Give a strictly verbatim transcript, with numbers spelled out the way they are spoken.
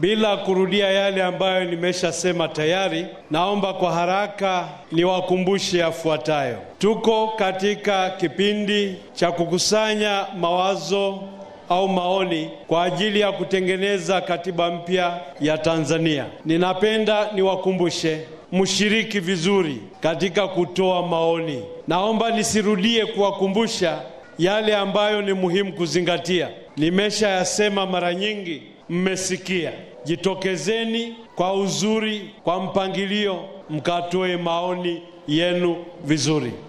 Bila kurudia yale ambayo nimeshasema tayari, naomba kwa haraka niwakumbushe yafuatayo. Tuko katika kipindi cha kukusanya mawazo au maoni kwa ajili ya kutengeneza katiba mpya ya Tanzania. Ninapenda niwakumbushe mshiriki vizuri katika kutoa maoni. Naomba nisirudie kuwakumbusha yale ambayo ni muhimu kuzingatia. Nimeshayasema mara nyingi, mmesikia. Jitokezeni kwa uzuri, kwa mpangilio, mkatoe maoni yenu vizuri.